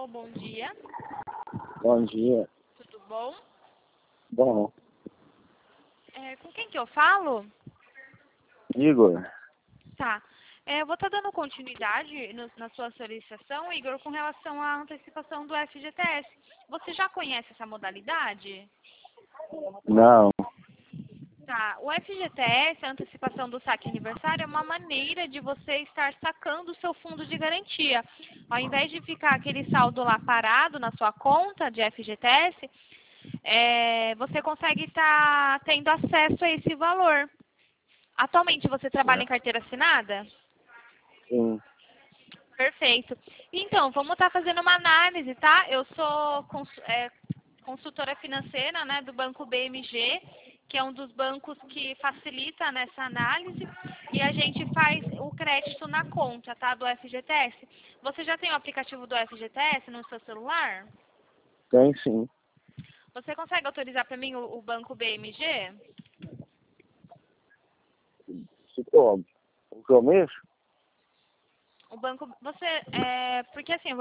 Alô, bom dia. Bom dia. Tudo bom? Bom, Com quem que eu falo? Igor, Tá. Eu vou estar dando continuidade na sua solicitação, Igor, com relação à antecipação do FGTS. Você já conhece essa modalidade? não, Tá. O FGTS, a antecipação do saque aniversário, é uma maneira de você estar sacando o seu fundo de garantia. Ao invés de ficar aquele saldo lá parado na sua conta de FGTS, você consegue estar tendo acesso a esse valor. Atualmente você trabalha em certo? carteira assinada? Sim, Perfeito. Então, vamos estar fazendo uma análise, tá? Eu sou consultora financeira, né, do Banco BMG, que é um dos bancos que facilita nessa análise, e a gente faz o crédito na conta, tá, do FGTS. Você já tem o aplicativo do FGTS no seu celular? tem sim. Você consegue autorizar para mim o Banco BMG? Se como? O que eu mexo? O banco, porque assim,